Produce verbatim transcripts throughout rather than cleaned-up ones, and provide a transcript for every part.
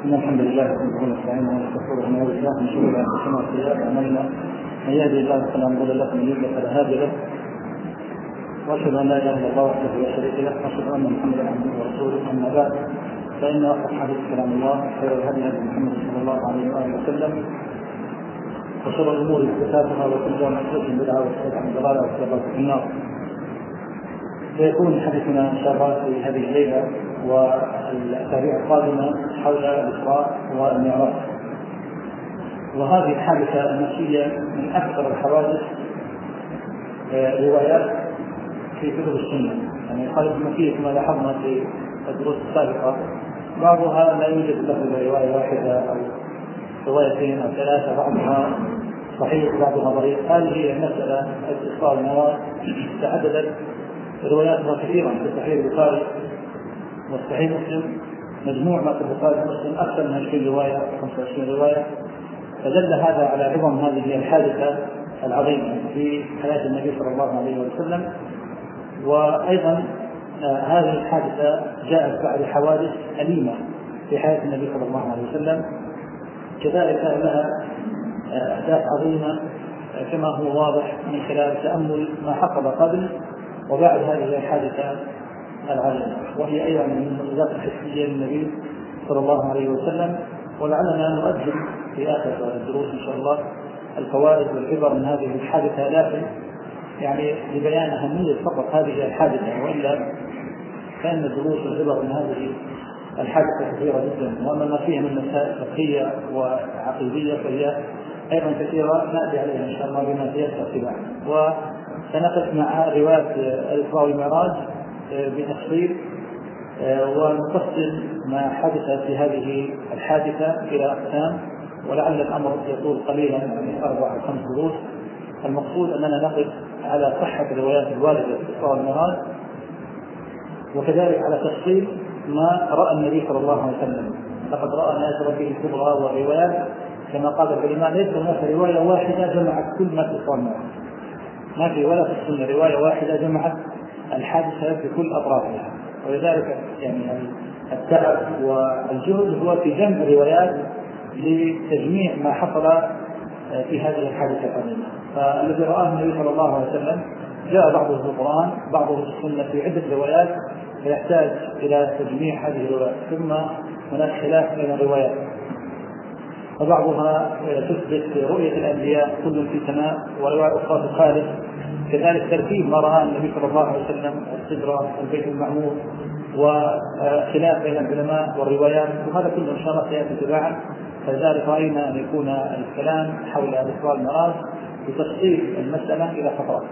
إن الحمد لله نحمده ونستعينه ونستغفره ونعوذ بالله من شرور أنفسنا وسيئات أعمالنا، من يهده الله فلا مضل له ومن يضلل فلا هادي له، وأشهد أن لا إله إلا الله وحده لا شريك له، وأشهد أن محمدا عبده ورسوله. أما بعد، فإن أصدق الحديث كلام الله، خير الهدي هدي محمد صلى الله عليه وآله وسلم، وشر الأمور محدثاتها، وكل محدثة بدعة وكل بدعة ضلالة وكل ضلالة في النار. سيكون حديثنا إن شاء الله في هذه الليلة والأسابيع القادمة حول الإسراء والمعراج. وهذه الحادثة المكية من أكثر الحوادث روايات في كتب السنة. يعني الحادثة المكية كما لاحظنا في الدروس السابقة بعضها لا يوجد له رواية واحدة أو روايتين أو ثلاثة، بعضها صحيح بعضها ضعيف. هذه مسألة الإسراء والمعراج تعددت رواياتها كثيرا في صحيح البخاري والصحيح مسلم، مجموع ما في البخاري ومسلم أكثر من عشرين رواية خمسة وعشرين رواية. فدل هذا على عظم هذه الحادثة العظيمة في حياة النبي صلى الله عليه وسلم. وأيضا آه هذه الحادثة جاءت بعد حوادث أليمة في حياة النبي صلى الله عليه وسلم، كذلك لها آه أحداث عظيمة آه كما هو واضح من خلال تأمل ما حصل قبل وبعد هذه الحادثة العظيمة، وهي أيضا من المعجزات الحسية للنبي صلى الله عليه وسلم. ولعلنا نؤجل في آخر الدروس إن شاء الله الفوائد والعبر من هذه الحادثة، لكن يعني لبيان أهمية فقط هذه الحادثة، وإلا كان الدروس والعبر من هذه الحادثة كثيرة جدا، وأما ما فيها من مسائل فقهية وعقيدية فهي أيضا كثيرة نأتي عليها إن شاء الله بما تيسر اتباعا. وسنقف مع رواية الإسراء والمعراج بتفصيل ونفصل ما حدث في هذه الحادثة إلى أقسام، ولعل الأمر يطول قليلا من أربع أو خمس دروس. المقصود أننا نقف على صحة الروايات الواردة في الإسراء والمعراج، وكذلك على تفصيل ما رأى النبي صلى الله عليه وسلم. لقد رأى آيات ربه الكبرى والروايات كما قال العلماء ليس هناك رواية واحدة جمعت كل ما في الإسراء والمعراج، ما في ولا في السنة رواية واحدة جمعت الحادثة في كل أطرافها. ولذلك يعني التعب والجهد هو في جمع الروايات لتجميع ما حصل في هذه الحادثة العظيمة. فالذي رآه النبي صلى الله عليه وسلم جاء بعضه في القرآن بعضه في السنة في عدة روايات، فيحتاج إلى تجميع هذه الروايات. ثم هناك خلاف بين الروايات، وبعضها تثبت رؤية الأنبياء كل في سماء، ورواية أخرى تخالف. كذلك ترتيب ما رأى النبي صلى الله عليه وسلم السدرة البيت المعمور، وخلاف بين العلماء والروايات، وهذا كله إن شاء الله سيأتي تباعا. فلذلك رأينا أن يكون الكلام حول الإسراء والمعراج بتفصيل المسألة إلى فقرات،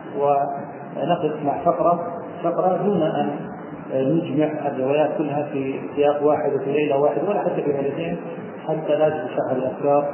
ونقف مع فقرة فقرة دون أن نجمع الروايات كلها في سياق واحد وفي ليلة واحدة ولا حتى في ليلتين، حتى لا تتشعب الأفكار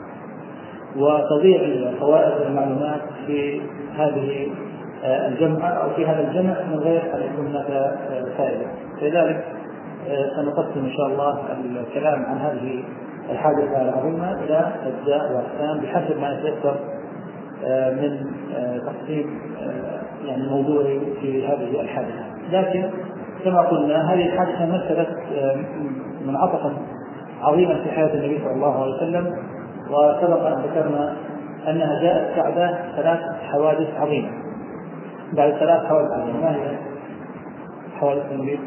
وتضيع الفوائد والمعلومات في هذه الجمعة أو في هذا الجمع من غير أن يكون هناك فائدة. لذلك سنقسم إن شاء الله الكلام عن هذه الحادثة العظيمة إلى أجزاء وأقسام بحسب ما يتيسر من تقسيم يعني موضوعي في هذه الحادثة. لكن كما قلنا هذه الحادثة مثلت منعطفا عظيما في حياة النبي صلى الله عليه وسلم، وسبق أن ذكرنا أنها جاءت بعد ثلاث حوادث عظيمة. بعد ثلاث حوادث عظيمة. ما هي حوادث النبي؟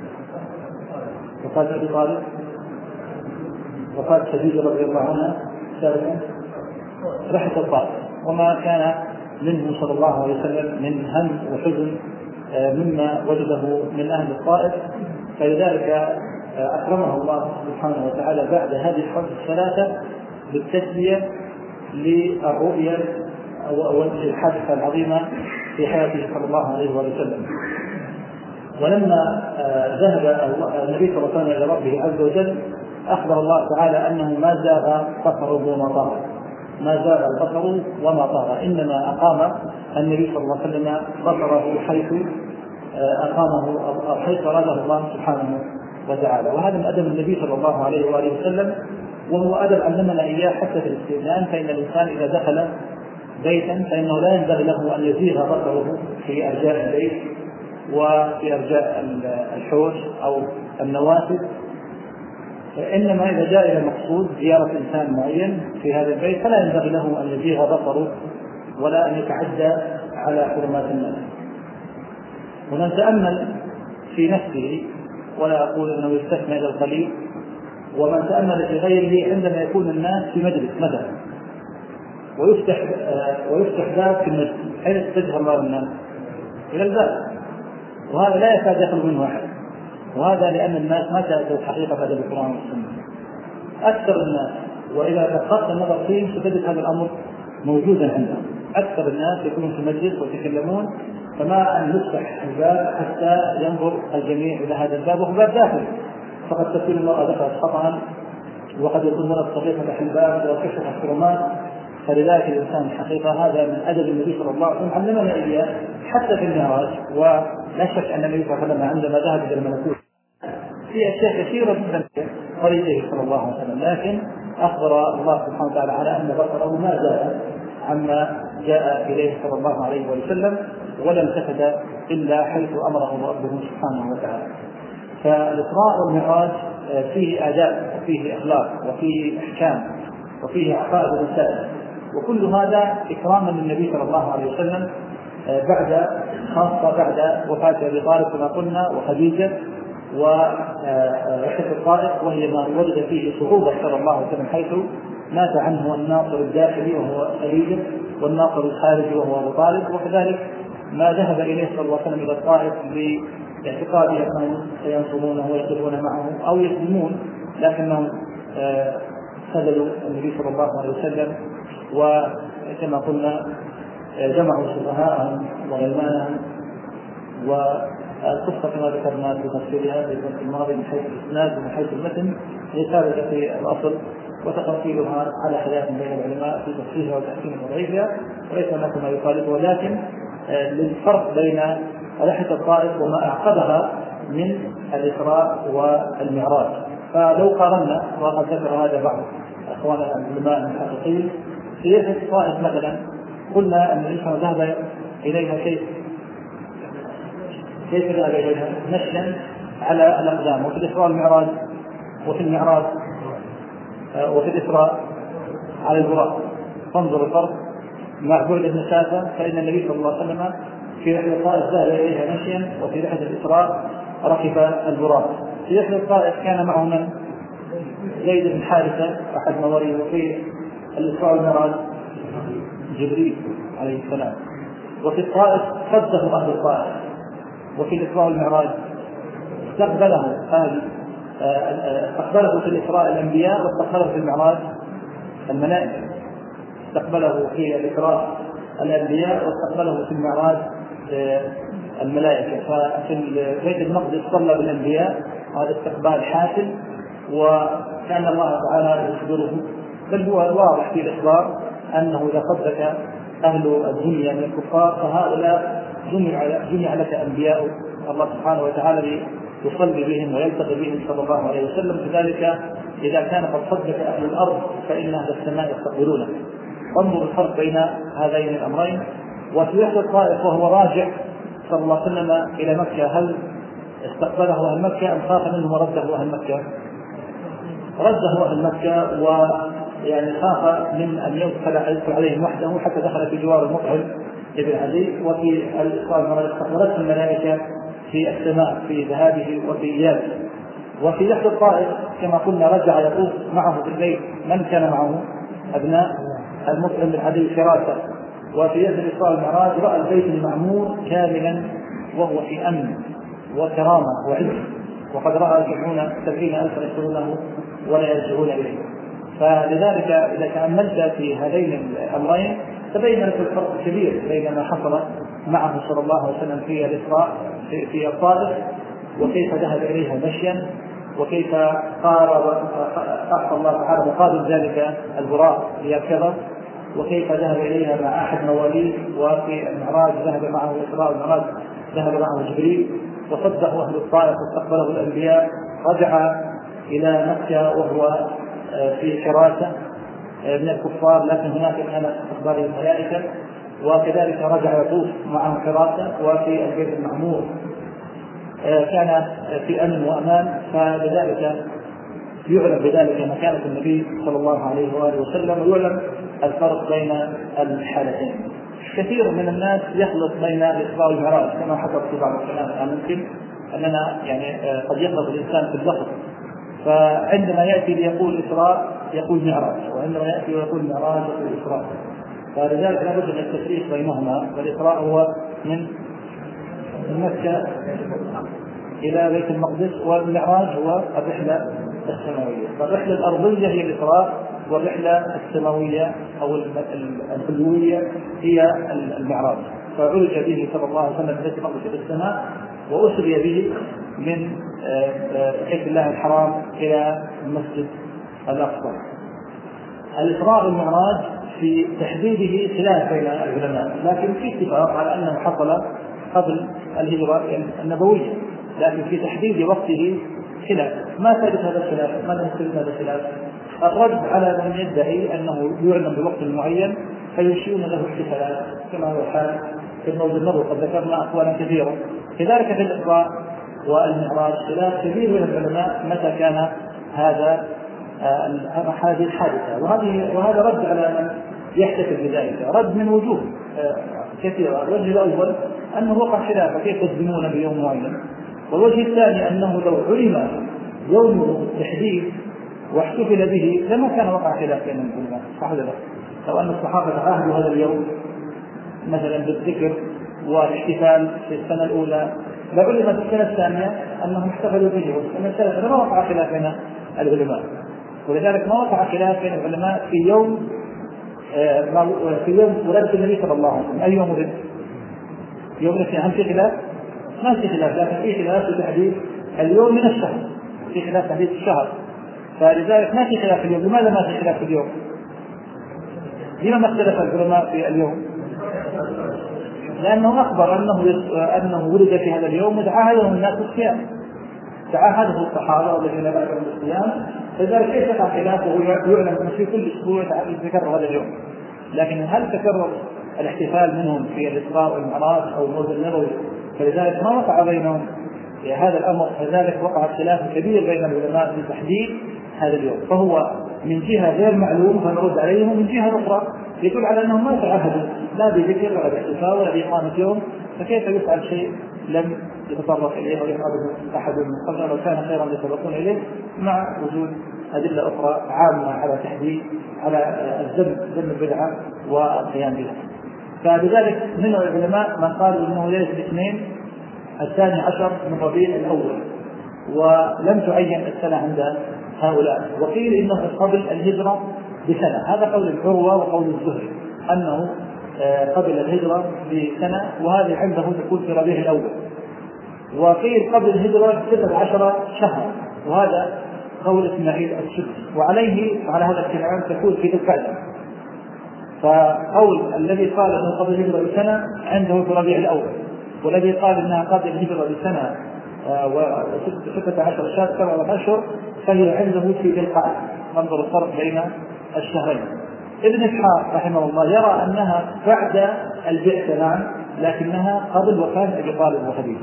وفاة أبي طالب، وفاة خديجة رضي الله عنها، ثالثا رحلة الطائف، وما كان منه صلى الله عليه وسلم من هم وحزن مما وجده من أهل الطائف. فلذلك أكرمه الله سبحانه وتعالى بعد هذه الحوادث الثلاثة بالتسلية للرؤية والحادثة العظيمة في حياته صلى الله عليه وسلم. ولما ذهب النبي صلى الله عليه وسلم إلى ربه عز وجل أخبر الله تعالى أنه ما زاغ بصره وما طغى، ما زاغ البصر وما طغى، إنما أقام النبي صلى الله عليه وسلم بصره حيث أقامه أو حيث أراده الله سبحانه وتعالى. وهذا من أدب النبي صلى الله عليه وآله وسلم، وهو أدب علمنا إياه حتى في الاستئذان. فإن الإنسان إذا دخل بيتا فإنه لا ينبغي له أن يزيغ بصره في أرجاء البيت وفي أرجاء الحوش أو النوافذ، إنما إذا جاء إلى المقصود زيارة إنسان معين في هذا البيت فلا ينبغي له أن يزيغ بصره ولا أن يتعدى على حرمات الناس. ومن تأمل في نفسه، ولا أقول أنه يستثنى إلى القليل، ومن تأمل في غيره عندما يكون الناس في مجلس مثلا ويفتح آه ويفتح باب في المسجد، حين تتجه الله الناس إلى الباب، وهذا لا يكاد يخلو منه أحد، وهذا لأن الناس ما شاهدوا الحقيقة بعد القرآن والسنة. أكثر الناس وإذا دققت النظر فيهم ستجد هذا الأمر موجودا عندهم. أكثر الناس يكونون في مجلس ويتكلمون، فما أن يفتح الباب حتى ينظر الجميع إلى هذا الباب وهو باب داخل، فقد تكون المرأة دخلت خطأ، وقد يكون المرأة الصغيرة فتح الباب وكشف الحرمات. فلذلك الإنسان الحقيقة هذا من أدب النبي صلى الله عليه وسلم علمنا إياه حتى في المعراج. ولا شك أن النبي صلى الله عليه وسلم عندما ذهب إلى الملكوت في أشياء كثيرة جدا في طريقه صلى الله عليه وسلم، لكن أخبر الله سبحانه وتعالى على أن بصره ما زال عما جاء إليه صلى الله عليه وسلم، ولم تفد إلا حيث أمره ربه سبحانه وتعالى. فالإسراء والمعراج فيه آداب وفيه أخلاق وفيه أحكام وفيه عقائد ومسائل، وكل هذا إكراما للنبي صلى الله عليه وسلم بعد خاصة بعد وفاة أبي طالب كما قلنا وخديجة ورحلة الطائف، وهي ما وجد فيه صعوبة صلى الله عليه وسلم، حيث مات عنه الناصر الداخلي وهو خديجة والناصر الخارجي وهو أبو طالب، وكذلك ما ذهب إليه صلى الله عليه وسلم إلى الطائف باعتقاده أنهم سينصرونه ويقفون معه أو يسلمون، لكنهم خذلوا النبي صلى الله عليه وسلم، وكما قلنا جمعوا سفهاءهم وغلمانهم. والقصة كما ذكرنا في تفسيرها في الجزء الماضي من حيث الإسناد ومن حيث المتن هي ثابتة في الأصل، وتفاصيلها على خلاف بين العلماء في تفسيرها وتحسين وضعيفها، وليس هناك ما يخالفه، ولكن للفرق بين رحلة الطائف وما أعقبها من الإسراء والمعراج. فلو قارنا، وقد ذكر هذا بعض أخواننا العلماء المحققين، في رحلة الطائف مثلا قلنا أن الإنسان ذهب إليها كيف كيف ذهب إليها؟ مشيا على الأقدام. وفي الإسراء والمعراج وفي المعراج وفي الإسراء على البراق. فانظر الفرق مع بعد المسافة، فإن النبي صلى الله عليه وسلم في رحلة الطائف ذهب إليها مشيا، وفي رحلة الإسراء ركب البراق. في رحلة الطائف كان معه من؟ زيد بن حارثة أحد مواليه، وفي الإسراء والمعراج جبريل عليه السلام. وفي الطائف صده أهل الطائف، وفي الإسراء والمعراج استقبله أهل استقبله في الإسراء الأنبياء، واستقبله في المعراج الملائكة. استقبله في الإسراء الأنبياء واستقبله في المعراج الملائكة. ففي بيت المقدس صلى بالأنبياء، هذا استقبال حافل، وكان الله تعالى يخبره، بل هو واضح في الإخبار أنه إذا صدق أهل الدنيا من الكفار فهؤلاء جمع لك أنبياء الله سبحانه وتعالى يصلي بهم ويلتقي بهم صلى الله عليه وسلم. كذلك إذا كان قد صدق أهل الأرض فإن أهل السماء يستقبلونه. انظر الفرق بين هذين الأمرين. وفي رحلة الطائف وهو راجع صلى الله عليه وسلم إلى مكة، هل استقبله أهل مكة أم خاف منه ورده أهل مكة؟ رده أهل مكة، ويعني خاف من أن يدخل عليهم وحده حتى دخل في جوار المطعم ابن عدي. وفي الإسراء استقبلته الملائكة في السماء في ذهابه وفي إيابه. وفي رحلة الطائف كما قلنا رجع يطوف معه في البيت من كان معه؟ أبناء المطعم بن عدي فراسة. وفي رحلة الإسراء والمعراج رأى البيت المعمور كاملا وهو في أمن وكرامة وعز، وقد رأى سبعون سبعين ألفا يدخلونه ولا يرجعون إليه. فلذلك إذا تأملت في هذين الأمرين تبين لك الفرق الكبير بين ما حصل معه صلى الله عليه وسلم في الإسراء في, في الطائف، وكيف ذهب إليها مشيا، وكيف قارب أعطى الله تعالى مقابل ذلك البراق ليركبه، وكيف ذهب إليها مع أحد مواليه. وفي المعراج ذهب معه الإسراء والمعراج ذهب معه جبريل، وصدقه أهل الطائف واستقبله الأنبياء. رجع إلى مكة وهو في حراسة من الكفار، لكن هناك كان استقبال الملائكة. وكذلك رجع يطوف معه حراسة. وفي البيت المعمور كان في أمن وأمان. فلذلك يعلم بذلك مكانة النبي صلى الله عليه وآله وسلم، ويعلم الفرق بين الحالتين. كثير من الناس يخلط بين الإسراء والمعراج كما حصل في بعض الكلام، ممكن أننا يعني قد يخلط الإنسان في اللفظ، فعندما يأتي ليقول إسراء يقول معراج، وعندما يأتي ويقول معراج يقول إسراء، فلذلك لا بد من التفريق بينهما. فالإسراء هو من مكة إلى بيت المقدس، والمعراج هو الرحلة السماوية. فالرحلة الأرضية هي الإسراء، والرحلة السماوية أو العلوية هي المعراج. فعرج به صلى الله عليه وسلم من بيت المقدس إلى السماء، وأسري به من بيت الله الحرام إلى المسجد الأقصى. الإسراء والمعراج في تحديده خلاف بين العلماء، لكن في اتفاق على أنه حصل قبل الهجرة النبوية، لكن في تحديد وقته خلاف. ما ثبت هذا الخلاف؟ ماذا يثبت هذا الخلاف؟ الرد على من يدعي أنه يعلم بوقت معين فينشئون له احتفالات كما هو الحال في الموضوع المر، قد ذكرنا أقوالا كثيرة. كذلك في الإسراء والمعراج خلاف كثير من العلماء متى كان هذا هذه الحادثة، وهذه وهذا رد على من يحتفل بذلك، رد من وجوه كثيرة. الوجه الأول أنه وقع خلاف كيف تزمون بيوم معين، والوجه الثاني أنه لو علم يوم التحديد واحتفل به لما كان وقع خلاف بين العلماء، صح ولا لا؟ لو أن الصحابة عاهدوا هذا اليوم مثلا بالذكر والاحتفال في السنة الأولى، لعلم في السنة الثانية أنهم احتفلوا به، والسنة الثالثة لما وقع خلاف بين العلماء. ولذلك ما وقع خلاف بين العلماء في يوم في يوم ولادة النبي صلى الله عليه وسلم. أي يوم ولد؟ يوم الاثنين. هل في خلاف؟ ما في خلاف، لكن في خلاف في تحديد اليوم من الشهر، في خلاف تحديد الشهر. فلذلك ما في خلاف اليوم. لماذا ما في خلاف اليوم؟ لما اختلف العلماء في اليوم؟ لأنه أخبر أنه أنه ولد في هذا اليوم وتعاهدهم الناس بالصيام، تعاهده الصحابة والذين بعدهم بالصيام، فلذلك ليس يقع خلاف، وهو يعلم أن في كل أسبوع يتكرر هذا اليوم. لكن هل تكرر الاحتفال منهم في الإسراء والمعراج أو الموت النبوي؟ فلذلك ما وقع بينهم هذا الأمر، فلذلك وقع خلاف كبير بين العلماء في تحديد هذا اليوم. فهو من جهة غير معلوم فنرد عليهم، ومن جهة أخرى يدل على أنهم ما تعهدوا لا بذكر ولا باحتفال ولا بإقامة يوم، فكيف يفعل شيء لم يتطرق إليه ويفعله أحد من قبل، لو كان خيرا يتطرقون إليه، مع وجود أدلة أخرى عامة على تحديد على الذم ذم البدعة والقيام بها. فلذلك من العلماء من قالوا إنه ليلة الاثنين الثاني عشر من ربيع الأول، ولم تعين السنة عند هؤلاء، وقيل إنه قبل الهجرة بسنة. هذا قول العروة وقول الزهري أنه قبل الهجرة بسنة، وهذه عنده تكون في ربيع الأول. وقيل قبل الهجرة ستة عشر شهرا، وهذا قول إسماعيل السدي، وعليه على هذا الكلام تكون في ذي القعدة. فقول الذي قال أنه قبل الهجرة بسنة عنده في ربيع الأول، والذي قال أنها قبل الهجرة بسنة وستة عشر شهر سبعة أشهر فهي عنده في ذي القعدة. ننظر الفرق بين الشهرين. ابن إسحاق رحمه الله يرى أنها بعد البعثة، نعم، لكنها قبل وفاة أبي طالب وخديجة.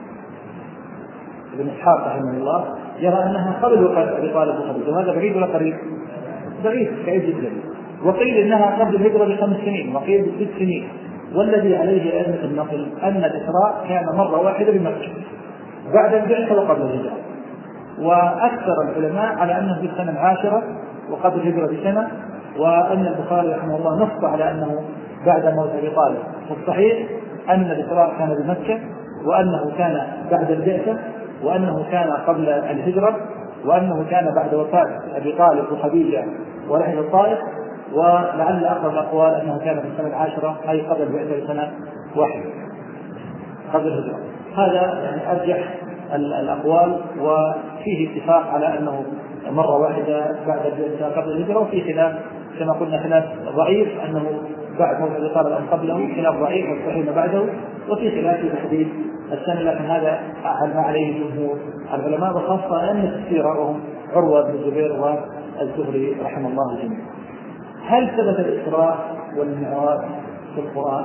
ابن إسحاق رحمه الله يرى أنها قبل وفاة أبي طالب وخديجة، وهذا بعيد ولا قريب؟ بعيد، بعيد جدا. وقيل إنها قبل الهجرة بخمس سنين، وقيل بست سنين. والذي عليه أئمة النقل أن الإسراء كان مرة واحدة بمكة بعد البعثة وقبل الهجرة. وأكثر العلماء على أنه في السنة العاشرة وقبل الهجرة بسنة، وأن البخاري رحمه الله نص على أنه بعد موت أبي طالب. والصحيح أن الإسراء كان بمكة، وأنه كان بعد البعثة، وأنه كان قبل الهجرة، وأنه كان بعد وفاة أبي طالب وخديجة ورحل الطائف. ولعل أقرب الأقوال أنه كان في السنة العاشرة، أي قبل البعثة بسنة واحدة قبل الهجرة. هذا يعني أرجح الأقوال، وفيه اتفاق على أنه مرة واحدة بعد البعثة قبل الهجرة، وفي خلاف كما قلنا خلاف ضعيف أنه بعد موت أبي طالب أم قبله، خلاف ضعيف والصحيح بعده، وفي خلاف في تحديد السنة. لكن هذا ما عليه جمهور العلماء، وخاصة أئمة السيرة وهم عروة بن الزبير والزهري رحمه الله جميعا. هل ثبت الإسراء والمعراج في القرآن؟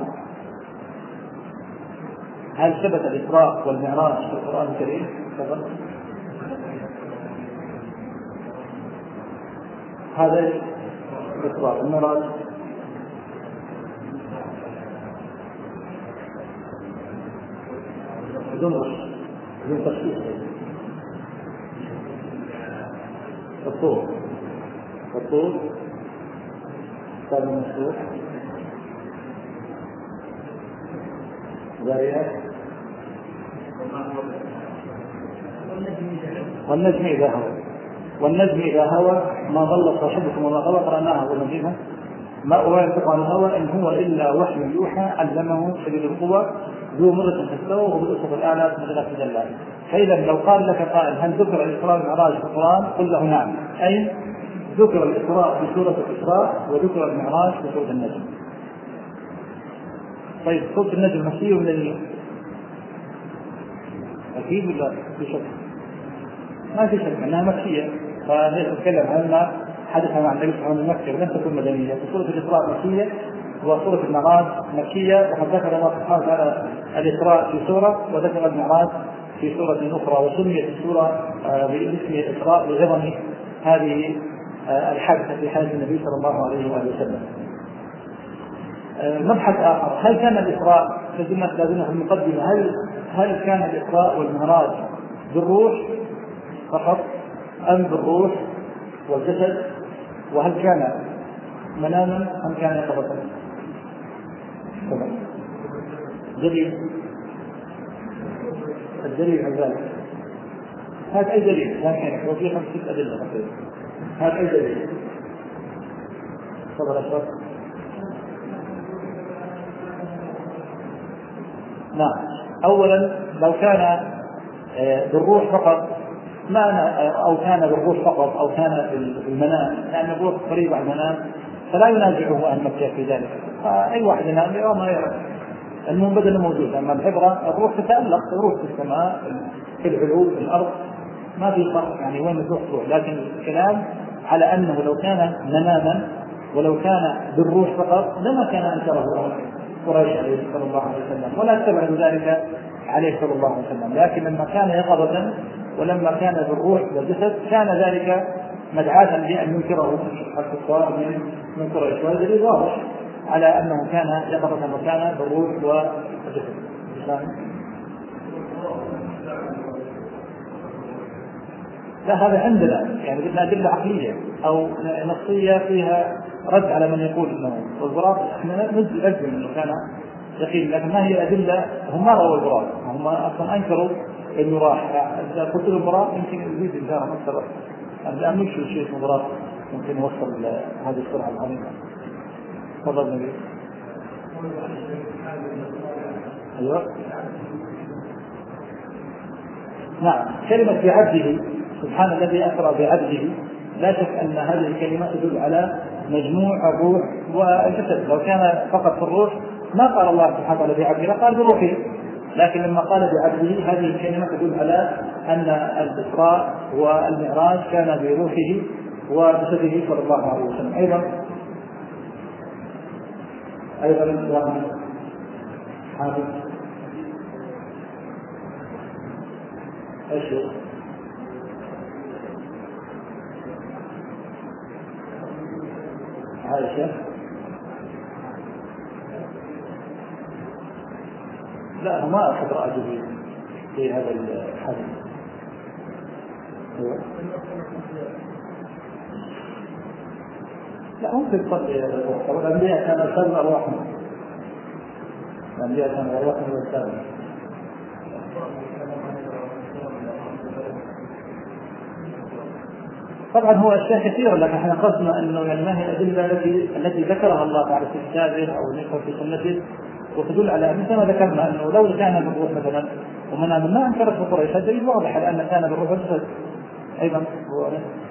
هل ثبت الإسراء والمعراج في القرآن الكريم؟ هذا الإسراء. المعراج بدون غش بدون تخصيص. الطور الطور كتاب المسروق ذريات والنجم إذا هوى والنجم إذا هوى ما ضل صاحبكم وما غوى قرأناها ونجمها ما هو ينطق عن الهوى إن هو إلا وحي يوحى علمه شديد القوى ذو مرة في السوء وبالأسف الأعلى في مدلة الجلال. فإذا لو قال لك قائل هل ذكر الإسراء والمعراج في القرآن؟ قل له نعم، أي ذكر الإسراء في سورة الإسراء وذكر المعراج في سورة النجم. طيب سورة النجم مكية ولا لا؟ أكيد ولا في شك؟ ما في شك أنها مكية، فليس نتكلم عن حدث مع النبي صلى الله عليه وسلم مكة ولم تكن مدنية. سورة الإسراء مكية وسورة المعراج مكية، وقد ذكر الله سبحانه وتعالى الإسراء في سورة وذكر المعراج في سورة أخرى، وسميت السورة باسم الإسراء لعظم هذه الحادثة في حياة النبي صلى الله عليه وآله وسلم. مبحث آخر، هل كان الإسراء لازمنا في المقدمة هل هل كان الإسراء والمعراج بالروح فقط أم بالروح والجسد؟ وهل كان مناما أم كان يقظة؟ دليل الدليل على ذلك هذا أي دليل؟ لكن وفي خمسة أدلة تقريبا. هذا أي دليل؟ تفضل أشرف. نعم، أولا لو كان بالروح فقط ما أو كان بالروح فقط أو كان بالمنام، لأن الروح قريبة على المنام فلا ينازعه أهل مكة في ذلك، أي واحد ينام يوم ما يرى المهم بدل موجود. أما العبرة الروح تتألق، الروح في السماء في العلو في الأرض ما في فرق، يعني وين الروح تروح. لكن الكلام على أنه لو كان مناما ولو كان بالروح فقط لما كان أنكره قريش عليه صلى الله عليه وسلم ولا اتبعوا ذلك عليه صلى الله عليه وسلم. لكن لما كان يقظة ولما كان بالروح والجسد كان ذلك مدعاة لأن ينكره الكفار من من قريش، وهذا دليل واضح على أنه كان يقظة وكان بالروح والجسد. لا هذا عندنا يعني بدنا أدلة عقلية أو نصية فيها رد على من يقول إنه والبراق، إحنا نجزم إنه كان يقين، لكن ما هي أدلة؟ هم ما رأوا البراق، هم أصلا أنكروا إنه راح. إذا قلت له البراق يمكن يزيد الجارة أكثر، الآن مش شيء اسمه براق ممكن يوصل هذه السرعة العظيمة. تفضل نبي. أيوة نعم، كلمة بعبده سبحان الذي أسرى بعبده، لا شك أن هذه الكلمة تدل على مجموع الروح والجسد. لو كان فقط في الروح ما قال الله سبحانه وتعالى بعبده، قال بروحه، لكن لما قال بعبده هذه الكلمة تدل على أن الإسراء والمعراج كان بروحه وجسده صلى الله عليه وسلم. أيضا أيضا حافظ أشهر عائشة. لا ما أحد رأى جبريل في هذا الحديث. لا ممكن تصلي الأنبياء كانوا يسلموا أرواحهم، الأنبياء كانوا أرواحهم يسلموا. طبعا هو أشياء كثيرة، لكن احنا قصدنا أنه يعني ما هي الأدلة التي التي ذكرها الله تعالى في كتابه أو ذكر في سنته وتدل على مثل ما ذكرنا أنه لو كان بالروح مثلا ومنام ما أنكرت قريش، هذا دليل واضح على أن كان بالروح والجسد. أيضا هو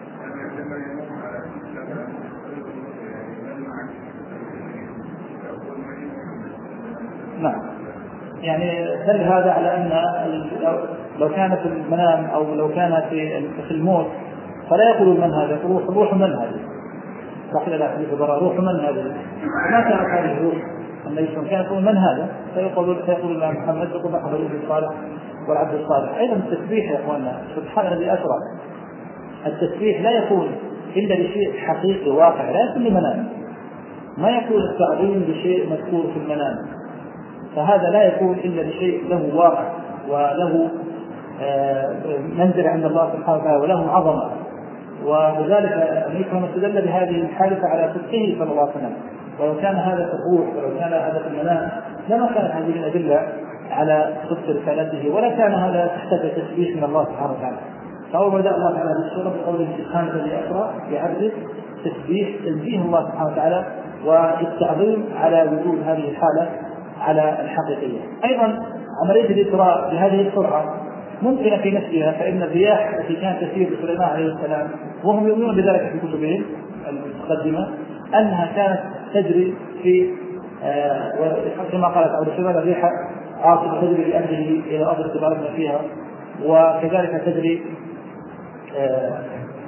نعم، يعني دل هذا على أن لو كان في المنام أو لو كان في الموت فلا يقول من هذا، روح روح من هذا صحيح، لا في البراء روح من هذا، ما كان هذه الروح النبي صلى الله عليه وسلم كان يقول من هذا، فيقول فيقول الله محمد يقول أحد الرجل الصالح والعبد الصالح. أيضا التسبيح يا أخواننا سبحان الذي أسرى، التسبيح لا يكون إلا لشيء حقيقي واقع لا يكون لمنام. ما يكون التعظيم لشيء مذكور في المنام، فهذا لا يكون إلا لشيء له واقع وله منزل عند الله سبحانه وتعالى وله عظمة. ولذلك الإكرام استدل بهذه الحادثة على صدقه صلى الله عليه وسلم، ولو كان هذا في الروح ولو كان هذا في المنام لما كانت هذه الأدلة على صدق رسالته، ولا كان هذا تحت تشبيه من الله سبحانه وتعالى. فأول ما بدأ الله تعالى بالسورة بقوله سبحانه الذي أسرى بعبده تسبيح تنزيه الله سبحانه وتعالى والتعظيم على وجود هذه الحالة على الحقيقية. أيضا عملية الإسراء بهذه السرعة ممكنة في نفسها، فإن الرياح التي كانت تسير بسليمان عليه السلام وهم يؤمنون بذلك في كتبهم المقدمة أنها كانت تجري في آه كما قالت عبد الشمال الريح عاصفة تجري بأمره إلى أرض تباركنا فيها، وكذلك تجري آه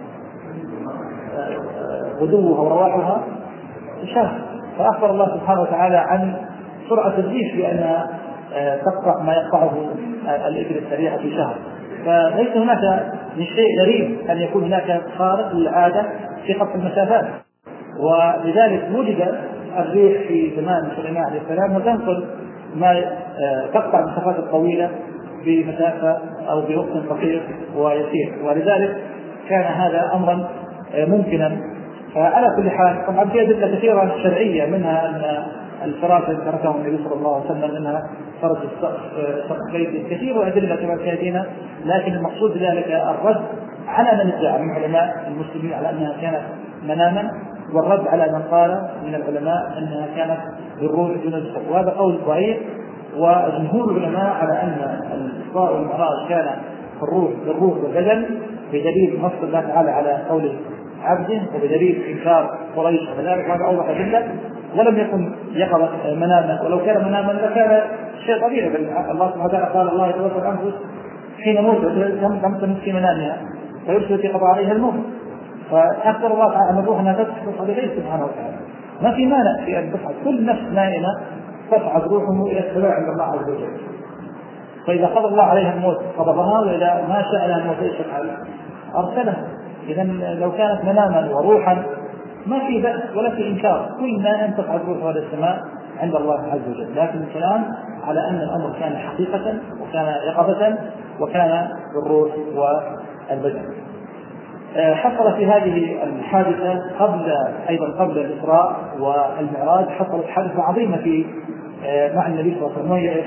غدوها ورواحها شهر. فأخبر الله سبحانه وتعالى عن سرعة الريح بأنها تقطع ما يقطعه الإبل السريع في شهر. فليس هناك من شيء غريب أن يكون هناك خارق للعادة في قطع المسافات، ولذلك وجد الريح في زمان سليمان عليه السلام وتنقل ما تقطع المسافات الطويلة بمسافة أو بوقت قصير ويسير، ولذلك كان هذا أمرا ممكنا. فعلى كل حال طبعا في أدلة كثيرة شرعية، منها أن الفراش تركه النبي صلى الله عليه وسلم، منها فرج سقف بيت كثير وأدلة كما سيأتينا، لكن المقصود بذلك الرد على من ادعى من علماء المسلمين على أنها كانت مناما، والرد على من قال من العلماء أنها كانت بالروح دون الجسد، وهذا قول ضعيف. وجمهور العلماء على أن الإسراء والمعراج كان الروح بالروح والبدن، بدليل نص الله تعالى على قوله عبده وبدليل إنكار قريش وذلك، هذا أوضح أدلة. ولم يكن يقظة مناما، ولو كان مناما لكان شيء طبيعي. الله سبحانه وتعالى قال الله يتوفى الأنفس حين موت لم تمت في منامها فيرسل في قضاء عليها الموت. فأخبر الله تعالى أن الروح أنها تصعد بغيره سبحانه وتعالى، ما في مانع في أن تصعد. كل نفس نائمة تصعد روحه إلى السماء عند الله عز وجل، فإذا قضى الله عليها الموت قبضها، وإذا ما شاء لها الموت ايش يفعل؟ أرسلها. إذا لو كانت مناما وروحا ما في بأس ولا في إنكار، كل ما أن تصعد روحها إلى السماء عند الله عز وجل، لكن الكلام على أن الأمر كان حقيقة وكان يقظة وكان بالروح والبدن. حصل في هذه الحادثة قبل أيضا قبل الإسراء والمعراج حصلت حادثة عظيمة في مع النبي صلى الله عليه وسلم، وهي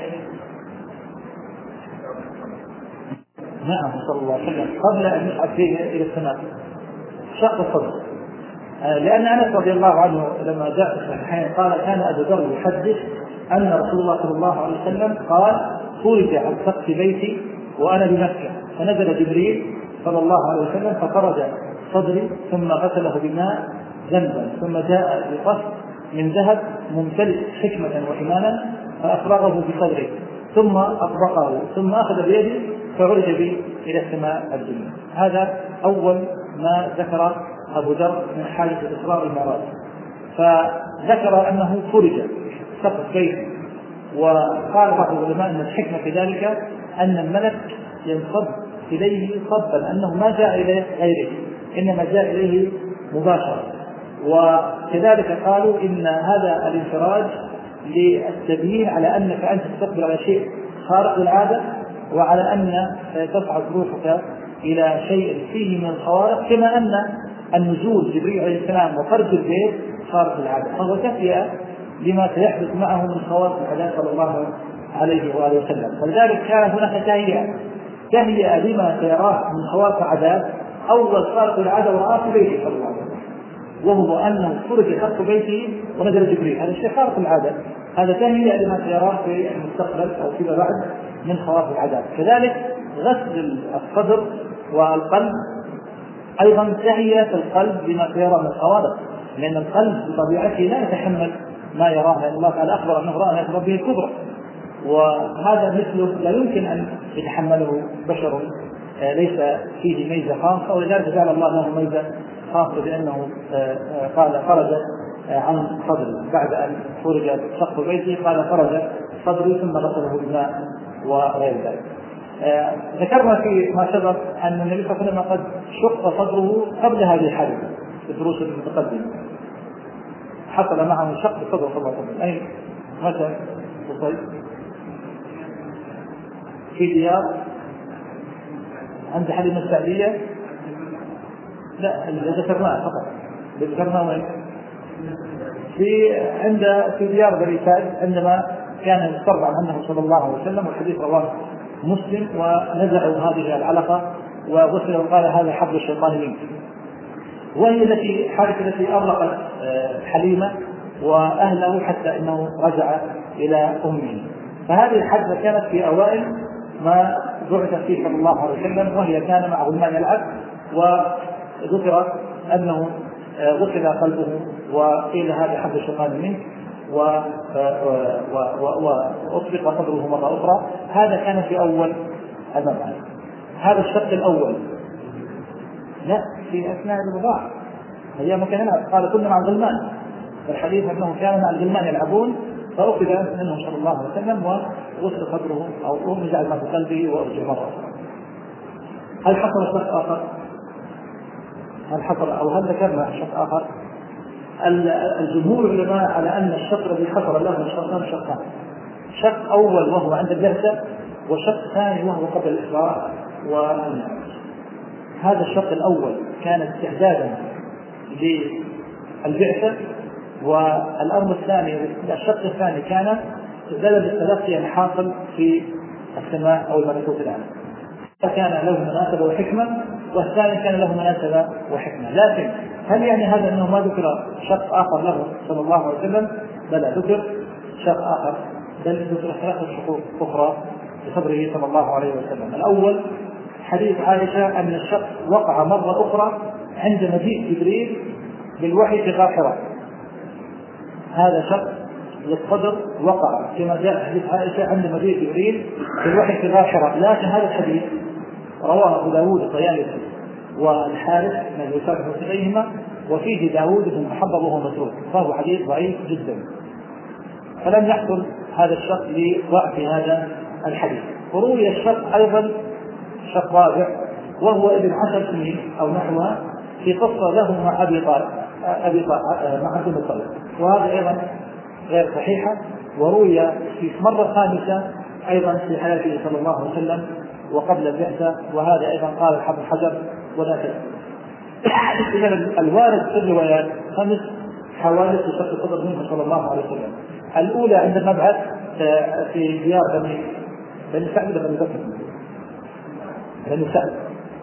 نعم صلى الله عليه وسلم قبل أن يصعد فيه إلى السماء شق الصدر. لأن أنس رضي الله عنه لما جاء في الصحيحين قال كان أبو ذر يحدث أن رسول الله صلى الله عليه وسلم قال خرج عن سقف بيتي وأنا بمكة فنزل جبريل صلى الله عليه وسلم فخرج صدري ثم غسله بماء ذنبا ثم جاء بقص من ذهب ممتلئ حكمة وإيمانا فأفرغه بصدري ثم أطبقه ثم أخذ بيدي فعرج بي إلى السماء الدنيا. هذا أول ما ذكر أبو ذر من حالة الإسراء والمعراج. فذكر أنه فرج سقف بيته، وقال بعض العلماء أن الحكمة في ذلك أن الملك ينصب إليه صبا، أنه ما جاء إليه غيره إنما جاء إليه مباشرة. وكذلك قالوا إن هذا الانفراج للتبيين على أنك أنت تستقبل على شيء خارق العادة، وعلى أن تصعد روحك إلى شيء فيه من الخوارق، كما أن النزول جبريل عليه السلام وخرج البيت خارق العادة، فهو تفيئة لما سيحدث معه من خوارق الحداث صلى الله عليه وآله وسلم. فلذلك كان هناك تهيئة تهيئة لما سيراه من خوارق عذاب. أول خارق العادة ورآه في بيته صلى الله عليه وسلم، وهو أنه خرج خلق بيته ونزل جبريل، هذا الشيء خارق العادة، هذا تهيئة لما سيراه في المستقبل أو فيما بعد من خوارق العذاب. كذلك غسل الصدر والقلب أيضا تهيئة القلب لما سيرى من الخوارق، لأن القلب بطبيعته لا يتحمل ما يراه، لأن الله تعالى أخبر أنه رأى آيات ربه الكبرى، وهذا مثله لا يمكن أن يتحمله بشر ليس فيه ميزة خاصة، ولذلك جعل الله له ميزة خاصة بأنه قال خرج عن صدري بعد أن خرج سقف بيته، قال خرج صدري ثم غسله بالماء وغير ذلك. ذكرنا في ما سبق أن النبي صلى الله عليه وسلم قد شق صدره قبل هذه الحادثة، في الدروس المتقدمة حصل معه شق في صدره صلى الله عليه وسلم. أين؟ متى؟ وصيف في ديار عند حليمة السعدية؟ لا، اللي ذكرناه فقط، اللي ذكرناه وين؟ في عند في ديار بني سعد عندما كان يصر عنه صلى الله عليه وسلم، والحديث رواه مسلم، ونزعوا هذه العلقة وغسل وقال هذا حبل الشيطان منك، وهي التي حادثة التي أغلقت حليمة وأهله حتى إنه رجع إلى أمه. فهذه الحادثة كانت في أوائل ما بعث فيه صلى الله عليه وسلم، وهي كان مع غلمان العبد، وذكر أنه غسل قلبه وقيل هذا حبل الشيطان منك وأطلق صدره مرة أخرى. هذا كان في أول المبعث. هذا الشق الأول. لا، في أثناء الرضاعة أيام كان يلعب، قال كنا مع الغلمان، الحديث أنه كان مع الغلمان يلعبون فأخذ منه صلى الله عليه وسلم وغسل صدره أو نزع ما في قلبه وأرجع مرة أخرى. هل حصل شق آخر؟ هل حصل أو هل ذكرنا شق آخر؟ الجمهور العلماء على أن الشق الذي حصل له شقان شقان، شق أول وهو عند البعثة، وشق ثاني وهو قبل الإسراء والمعراج. هذا الشق الأول كان استعدادا للبعثة، والأمر الثاني الشق الثاني كان استعدادا للتلقي الحاصل في السماء أو الملكوت الأعلى. فكان له مناسبة وحكمة، والثاني كان له مناسبة وحكمة. لكن هل يعني هذا أنه ما ذكر شق آخر له صلى الله عليه وسلم؟ بلى، ذكر شق آخر، بل ذكر ثلاثة شقوق أخرى بصدره صلى الله عليه وسلم. الأول حديث عائشة أن الشق وقع مرة أخرى عند مجيء جبريل بالوحي في غار حراء. هذا شق للصدر وقع كما جاء حديث عائشة عند مجيء جبريل بالوحي في غار حراء. لكن هذا الحديث رواه أبو داود الطيالسي والحارث من يسافر إليهما، وفيه داود بن محبب وهو متروك، فهو حديث ضعيف جدا، فلم يحصل هذا الشق لضعف هذا الحديث. وروي الشق أيضا شق رابع وهو ابن عشر سنين أو نحوها في قصة له مع أبي طالب أبي طالب مع عبد المطلب، وهذا أيضا غير صحيحة. وروي في مرة خامسة أيضا في حياته صلى الله عليه وسلم وقبل البعثة، وهذا أيضا قال الحافظ بن حجر ولا تدري. إذا الوارد في الروايات خمس حوادث شق الصدر منه صلى الله عليه وسلم. الأولى عند المبعث في ديار بني بني سعد بن بكر بني سعد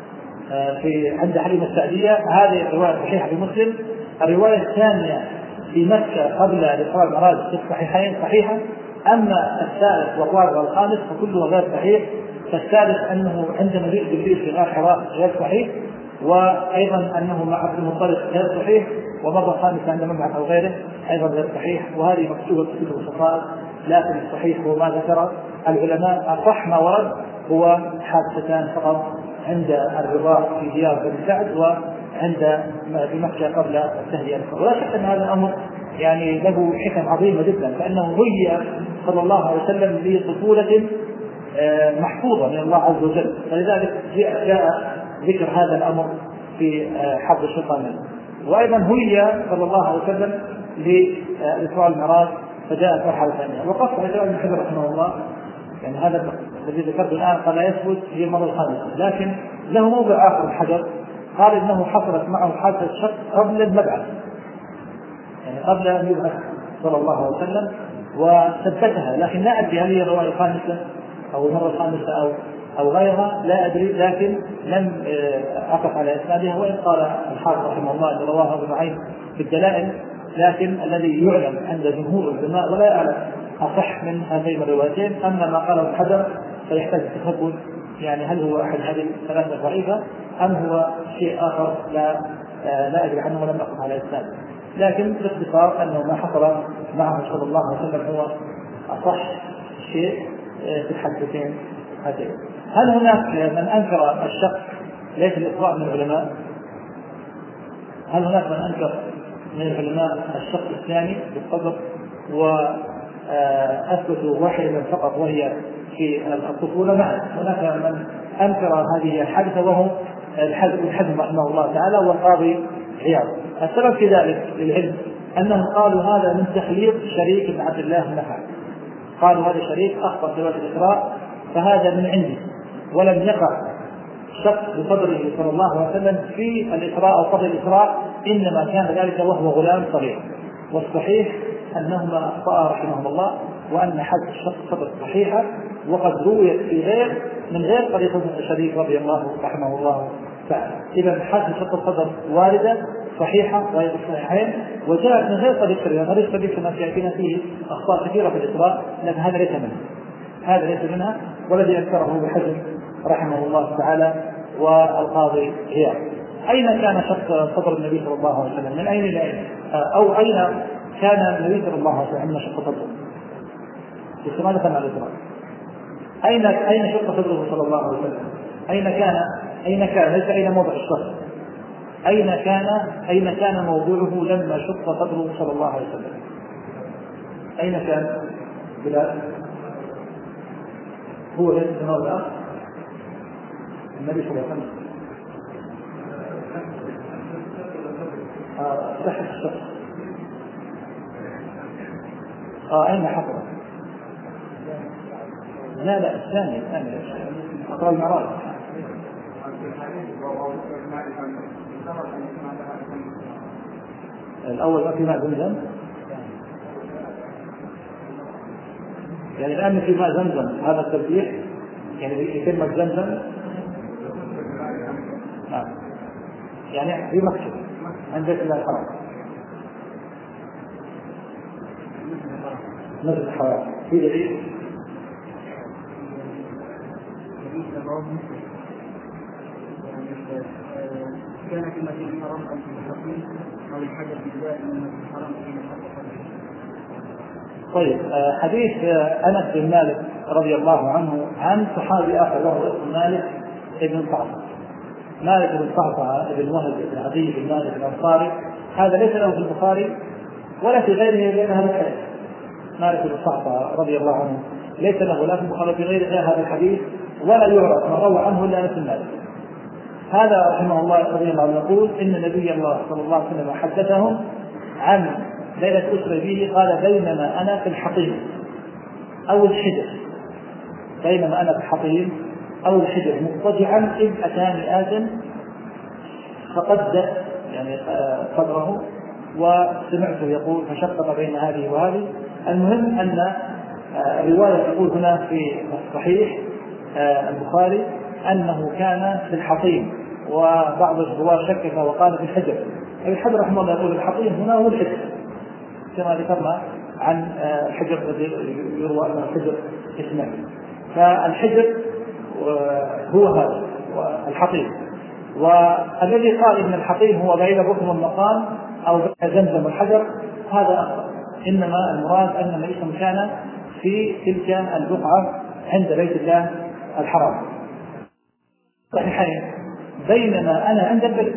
في عند حليمة السعدية، هذه الرواية صحيحة في مسلم. الرواية الثانية في مكة قبل الإسراء والمعراج في الصحيحين صحيحة. أما الثالث والرابع والخامس فكله غير صحيح. فالثالث أنه عند مجيء جبريل في غار حراء غير صحيح، وأيضا أنه مع عبد المطلب غير صحيح، ومرة خامسة عند مبعث أو غيره أيضا غير صحيح. وهذه مكتوبة في كتب الصحائف. لكن الصحيح هو ما ذكر العلماء. أصح ما ورد هو حادثتان فقط، عند الرضاع في ديار بني سعد وعند في مكة قبل التهدئة. ولا شك أن هذا الأمر يعني له حكم عظيمة جدا، فإنه هيأ صلى الله عليه وسلم لطفولة محفوظة من الله عز وجل، فلذلك جاء ذكر هذا الأمر في حفظ الشيطان. وأيضا هيأ صلى الله عليه وسلم لإسراء المعراج فجاءت مرحلة ثانية. وقص ابن حجر رحمه الله يعني هذا الذي ذكرته الآن قال لا يثبت في المرة الخامسة، لكن له موضع آخر الحجر قال إنه حصلت معه حادثة شق قبل المبعث، يعني قبل أن يبعث صلى الله عليه وسلم، وثبتها. لكن لا أدري هل هي الرواية الخامسة أو المرة الخامسة أو أو غيرها، لا أدري، لكن لم أقف على إسنادها. وإن قال الحافظ رحمه الله أن رواه ابن معين في الدلائل، لكن الذي يعلم عند جمهور العلماء ولا يعلم أصح من هذين الروايتين. أما ما قاله ابن حجر فيحتاج تثبت، يعني هل هو أحد هذه الثلاثة الضعيفة أم هو شيء آخر لا لا أدري عنه ولم أقف على إسناده. لكن باختصار أنه ما حصل معه صلى الله عليه وسلم هو أصح شيء في الحديثين هذين. هل هناك من أنكر الشق ليس الإطلاق من العلماء؟ هل هناك من أنكر من العلماء الشق الثاني بالقدر وأثبتوا واحدة فقط وهي في الطفولة؟ نعم، هناك من أنكر هذه الحادثة وهو الحزم رحمه الله تعالى والقاضي عياض. السبب في ذلك للعلم أنهم قالوا هذا من تخليط شريك بن عبد الله النخعي، قالوا هذا شريك أخطأ في رواية الإسراء فهذا من عندي، ولم يقع شك بصدره صلى الله عليه وسلم في الإسراء أو قبل الإسراء، إنما كان ذلك وهو غلام صغير. والصحيح أنهما أخطأ رحمهم الله، وأن حد شق صدر صحيحة، وقد رويت في غير من غير طريقة الشريك رضي الله رحمه الله تعالى. إذا حد شق الصدر واردة صحيحة غير الصحيحين، وجاءت من غير طريق الشريك. غير الشريك كما سيأتينا فيه أخطاء كثيرة في الإسراء، لكن هذا ليس منها، هذا ليس منها، والذي أذكره ابن حزم رحمه الله تعالى والقاضي عياض. أين كان شق صدر النبي صلى الله عليه وسلم؟ من أين إلى أين؟ أو أين كان النبي صلى الله عليه وسلم شق صدره؟ استمالة مع الإسراء. أين أين شق صدره صلى الله عليه وسلم؟ أين كان؟ أين كان؟ ليس أين موضع الشق. أين كان؟ أين كان موضوعه لما شق صدره صلى الله عليه وسلم؟ أين كان؟ بلاد هو ليس في موضع النبي صلى الله عليه وسلم. آه تحت الشق. آه أين حفظه؟ لا لا الثاني الثاني أقرأ المعراج. الأول في ماء زمزم، يعني الآن في ماء زمزم هذا الترجيح، يعني في كلمة زمزم آه. يعني في مكة عند بيت الله الحرام مسجد الحرام في دليل كان في مسجد الحرام أو في الحقين أو الحجر في الجاء من مسجد الحرام في الحقين. طيب حديث أنس بن مالك رضي الله عنه عن صحابي آخر وهو اسمه مالك بن صعصع. مالك بن صعصع بن وهب بن عدي بن مالك الأنصاري، هذا ليس له في البخاري ولا في غيره غير هذا الحديث. مالك بن صعصع رضي الله عنه ليس له لا في البخاري في غيره غير هذا الحديث، ولا يعرف ما روى عنه إلا أنس بن مالك. هذا رحمه الله رضي الله عنه يقول إن نبي الله صلى الله عليه وسلم حدثهم عن ليلة أسري به، قال بينما أنا في الحطيم أو الحجر، بينما أنا في الحطيم أو الحجر مضطجعا إذ أتاني آت فقد يعني صدره وسمعته يقول فشقق بين هذه وهذه. المهم أن الرواية تقول هنا في الصحيح البخاري أنه كان في الحطيم، وبعض الرواة شكك وقال في الحجر. الحجر رحمه الله يقول الحطيم هنا هو الحجر كما ذكرنا عن الحجر الذي يروى أنه الحجر اسمه. فالحجر هو هذا الحطيم، والذي قال إن الحطيم هو بين الركن والمقام أو بين زمزم والحجر هذا أخطأ. إنما المراد أن الاسم كان في تلك البقعة عند بيت الله الحرام. صحيحين بينما أنا عند البيت،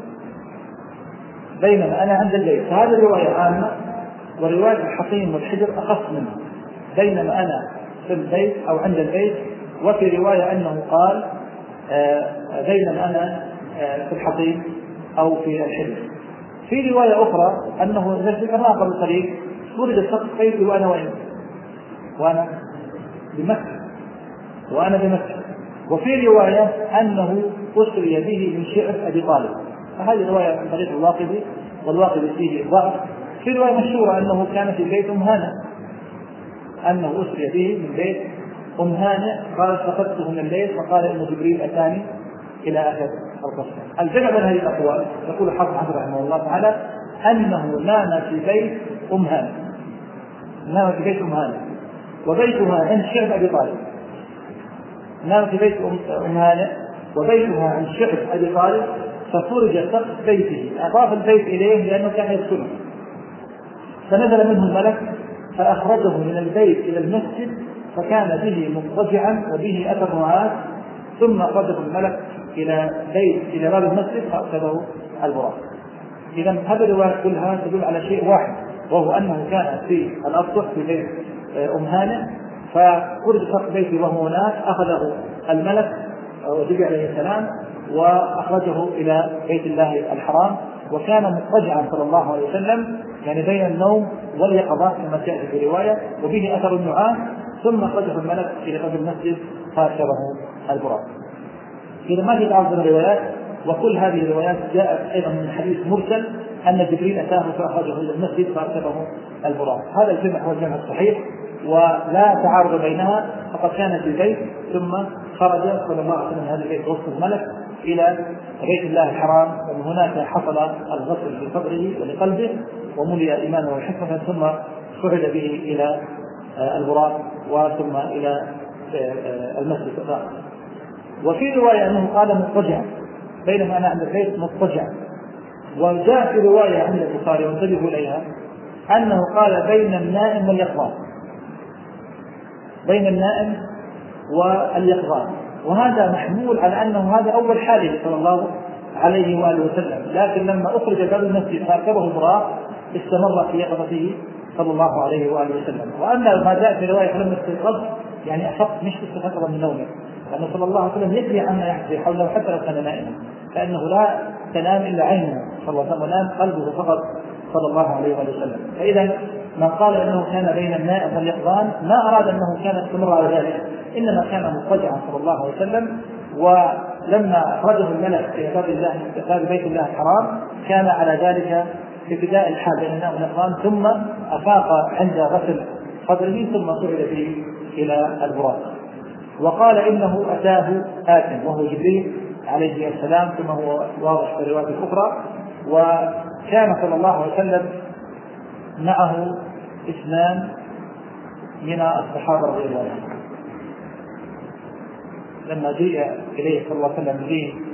بينما أنا عند البيت، فهذه الرواية عامة، ورواية الحطيم والحجر أخص منه. بينما أنا في البيت أو عند البيت، وفي رواية أنه قال بينما أنا في الحطيم أو في الحجر. في رواية أخرى أنه ذكرناها قبل قليل ولد سقف بيتي وأنا وين؟ وأنا بمكة، وأنا بمكة. وفي رواية أنه أسري به من شعب أبي طالب، فهذه رواية من طريق الواقدي، والواقدي فيه ضعف. في رواية مشهورة أنه كان في بيت أم هانئ، أنه أسري به من بيت أم هانئ، قال فقدته من الليل فقال إن جبريل أتاني إلى آخر القصة. الجمع بين هذه الأقوال يقول حافظ حجر رحمه الله تعالى أنه نام في بيت أم هانئ، نام في بيت أم هانئ وبيتها عند شعب أبي طالب، نام في بيت أم هانئ وبيتها عند شعب أبي طالب، ففرج سقف بيته، أضاف البيت إليه لأنه كان يسكنه، فنزل منه الملك فأخرجه من البيت إلى المسجد فكان به مضطجعا وبه أثر رعاة، ثم أخرجه الملك إلى بيت إلى باب المسجد فأخذه البراق. إذا هذه الروايات كلها تدل على شيء واحد، وهو أنه كان في الأسطح في بيت أم هانئ، فخرج سقف بيته وهو هناك، أخذه الملك وجبريل عليه السلام وأخرجه إلى بيت الله الحرام، وكان مضطجعا صلى الله عليه وسلم يعني بين النوم واليقظة كما تأتي في رواية، وبه أثر النعاس، ثم أخرجه الملك إلى باب المسجد فأشره البراق. إذا ما في بعض الروايات، وكل هذه الروايات جاءت أيضا من حديث مرسل أن جبريل أتاه فأخرجه إلى المسجد فأشره البراق. هذا الجمع هو الجمع الصحيح ولا تعارض بينها، فقد كان في البيت ثم خرج صلى الله عليه وسلم من هذا البيت وسط الملك إلى بيت الله الحرام، ومن هناك حصل الغسل لصدره ولقلبه وملئ إيمانه وحكمة، ثم صعد به إلى البراق وثم إلى المسجد الآخر. وفي رواية أنه قال مضطجع بينما أنا عند البيت مضطجع. وجاء في رواية عند البخاري وانتبهوا إليها أنه قال بين النائم واليقظان، بين النائم واليقظان، وهذا محمول على أنه هذا أول حاله صلى الله عليه وآله وسلم، لكن لما أخرج باب المسجد فأركبه البراق استمر في يقظته صلى الله عليه وآله وسلم. وأما ما جاء في رواية لما استيقظ يعني أفق مش استيقظ من نومه، لأن صلى الله عليه وسلم يدري عما يحدث حوله حتى لو كان نائما، كأنه لا تنام إلا عينه صلى الله عليه وسلم ونام قلبه فقط صلى الله عليه وآله وسلم. فإذا من قال أنه كان بين النائم واليقظان ما أراد أنه كان استمر على ذلك، إنما كان مضطجعا صلى الله عليه وسلم، ولما أخرجه الملك في باب الله باب بيت الله الحرام كان على ذلك في ابتداء الحال بين النائم واليقظان، ثم أفاق عند غسل صدره ثم صعد به إلى البراق. وقال إنه أتاه آت وهو جبريل عليه السلام، ثم هو واضح في الروايات الأخرى. وكان صلى الله عليه وسلم معه اثنان من الصحابة رضي الله عنهم. لما جاء إليه صلى الله عليه وسلم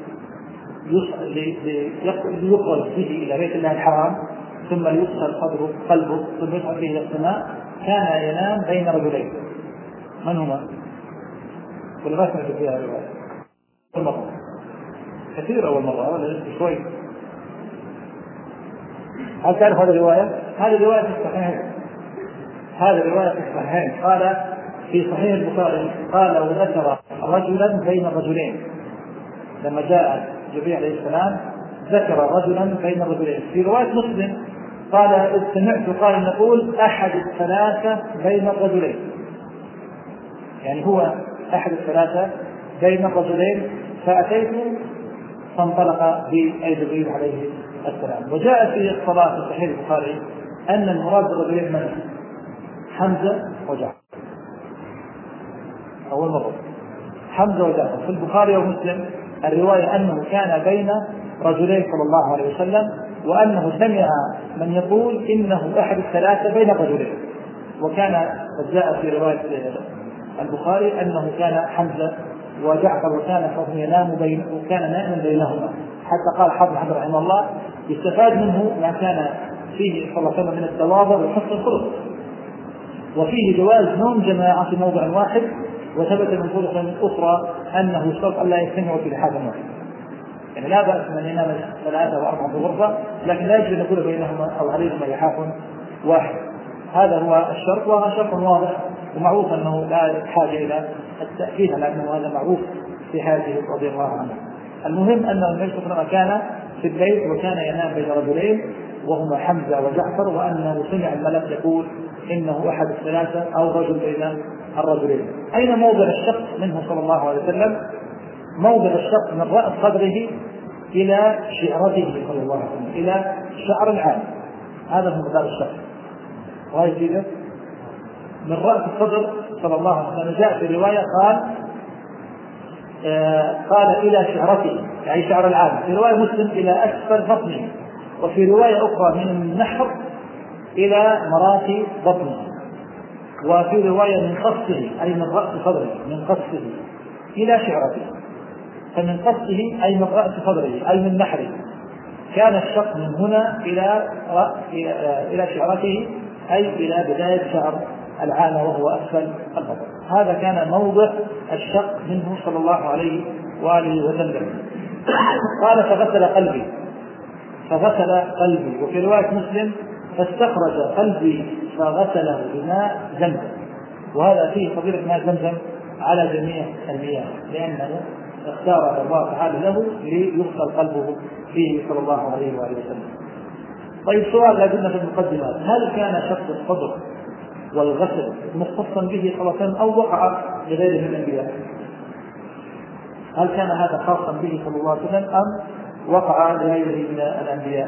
ليخرج به إلى بيت الله الحرام ثم يدخل صدره قلبه ثم يدخل به إلى السماء، كان ينام بين رجلين. من هما؟ كل ما سمعت فيها رواية أول مرة كثير، أول مرة ولا شوي. هل تعرف هذه الرواية؟ هذه الرواية في الصحيحين، هذه الرواية في الصحيحين. قال في صحيح البخاري قال وذكر رجلا بين الرجلين، لما جاء جبريل عليه السلام ذكر رجلا بين الرجلين. في رواية مسلم قال إذ سمعت قال نقول أحد الثلاثة بين الرجلين، يعني هو أحد الثلاثة بين الرجلين، فأتيت فانطلق بي أي جبريل عليه السلام. وجاء في الصلاة في صحيح البخاري أن المراد بالرجلين من؟ حمزة وجعفر. أول مرة حمزة وجعفر في البخاري ومسلم الرواية أنه كان بين رجلين صلى الله عليه وسلم، وأنه سمع من يقول إنه أحد الثلاثة بين الرجلين. وكان قد جاء في رواية البخاري أنه كان حمزة وجعفر وكان فهم ينام بين وكان نائما بينهما، حتى قال حافظ حجر رحمه الله يستفاد منه ما كان فيه صلى الله عليه وسلم من التواضع وحسن الخلق، وفيه جواز نوم جماعة في موضع واحد، وثبت من طرق أخرى أنه شرط أن لا يجتمعوا في لحاف واحد، يعني لا بأس من ينام ثلاثة وأربعة في غرفة، لكن لا يجب أن يكون بينهما أو عليهما لحاف واحد. هذا هو الشرط، وهو شرط واضح ومعروف أنه لا حاجة إلى التأكيد على أنه هذا معروف في حياته رضي الله عنه. المهم أنه النبي صلى الله عليه وسلم كان في البيت وكان ينام بين رجلين وهما حمزة وجعفر، وأنه سمع الملك يقول إنه أحد الثلاثة أو رجل بين الرجلين. أين موضع الشق منه صلى الله عليه وسلم؟ موضع الشق من رأس صدره إلى شعرته صلى الله عليه وسلم إلى شعر العام، هذا هو مقدار الشق. رأي كذا من رأس الصدر صلى الله عليه وسلم. جاء في رواية قال آه قال إلى شعرته يعني شعر العام، في رواية مسلم إلى أسفل بطنه، وفي رواية أخرى من النحر إلى مراتي بطنه، وفي رواية من قصه أي من رأس صدره من قصه إلى شعرته، فمن قصه أي من رأس صدره أي من نحره. كان الشق من هنا إلى إلى شعرته أي إلى بداية شعر العانة وهو أسفل البطن. هذا كان موضع الشق منه صلى الله عليه وآله وسلم. قال فغسل قلبي فغسل قلبي وفي رواية مسلم فاستخرج قلبي فغسله بماء زمزم. وهذا فيه فضيلة ماء زمزم على جميع المياه، لأنه اختار الله تعالى له ليغسل قلبه فيه صلى الله عليه وآله وسلم. طيب سؤال لازلنا في المقدمات، هل كان شق الصدر والغسل مختصا به صلى الله عليه وسلم أو وقع لغيره من الأنبياء؟ هل كان هذا خاصا به صلى الله عليه وسلم أم وقع لغيره من الأنبياء؟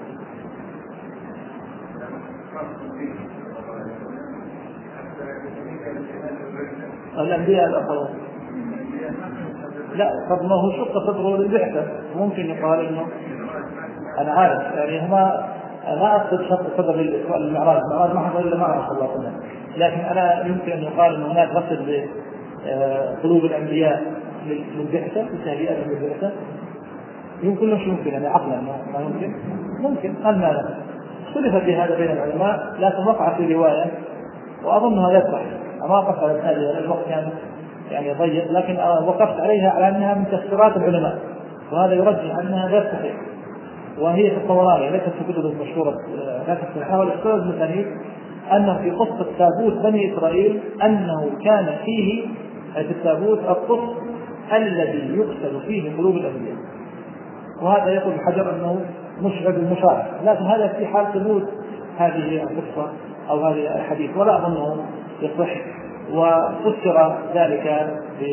الأنبياء الآخرون لا، طب ما هو شق صدره للبعثة، ممكن يقال إنه أنا عارف يعني هما لا أقصد شق صدر للمعراج، المعراج ما حصل إلا معه صلى الله عليه وسلم، لكن أنا يمكن أن يقال إن هناك غسل لقلوب الأنبياء للبعثة لتهيئتهم للبعثة، يمكن مش يمكن يعني عقلا ما يمكن ممكن المانع اختلف في هذا بين العلماء، لكن وقع في رواية وأظنها يصح ما قصرت هذه الوقت كان يعني ضيق، لكن وقفت عليها على أنها من تفسيرات العلماء وهذا يرجح أنها غير صحيح، وهي في الطبراني ليست في كتب المشهورة لا تصحها. والأستاذ المثاني أنه في قصة تابوت بني إسرائيل أنه كان فيه في التابوت القص الذي يغسل فيه قلوب الأنبياء، وهذا يقول الحجر أنه مشعر بالمشاعر، لكن هذا في حال ثبوت هذه القصة أو هذه الحديث ولا أظنه يصح. وفسر ذلك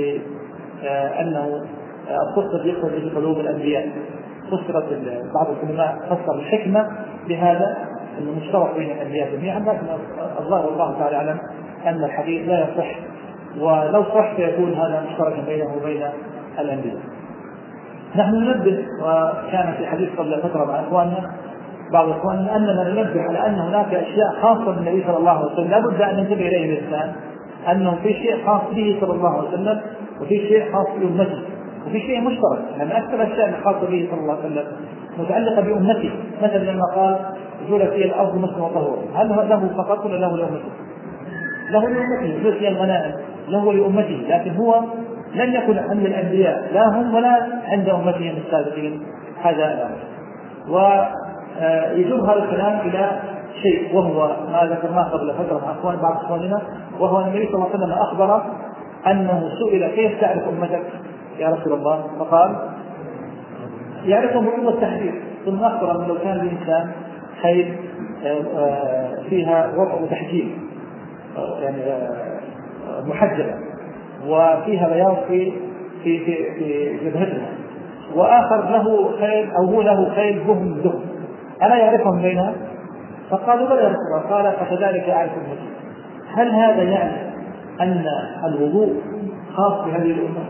بأنه القصة يغسل به قلوب الأنبياء، فسرت بعض العلماء فسر الحكمة بهذا أنه مشترك بين الأنبياء جميعا، لكن الظاهر والله تعالى أعلم أن الحديث لا يصح، ولو صح فيكون هذا مشتركا بينه وبين الأنبياء. نحن ننبه، وكان في حديث قبل فترة مع إخواننا بعض إخواننا أننا ننبه على أن هناك أشياء خاصة بالنبي صلى الله عليه وسلم لا بد أن ننتبه إليه الإنسان، أنه في شيء خاص به صلى الله عليه وسلم وفي شيء خاص بأمته وفي شيء مشترك، لأن يعني أكثر الأشياء الخاصة به صلى الله عليه وسلم متعلقة بأمته، مثلا لما قال جعل فيها الأرض مسكنا وطهورا، هل له فقط ولا له لأمته؟ له لأمته، جعل فيها الغنائم له لأمته، لكن هو لم يكن عند الأنبياء لا هم ولا عند أمتهم السابقين هذا الأمر. ويجب هذا الكلام إلى شيء وهو ما ذكرناه قبل فترة مع أخوان بعض إخواننا، وهو النبي صلى الله عليه وسلم أخبر أنه سئل كيف تعرف أمتك يا رسول الله؟ فقال يعرفهم بقوة التحذير، ثم أخبر أنه لو كان الإنسان خيل فيها وضع وتحجيل يعني محجبة وفيها بياض في في في في جبهتها، وآخر له خيل أو هو له خيل بهم دهم، ألا يعرفهم بينها؟ فقالوا بلى يا رسول الله، قال فكذلك أعرف أمتي. هل هذا يعني أن الوضوء خاص بهذه الأمة؟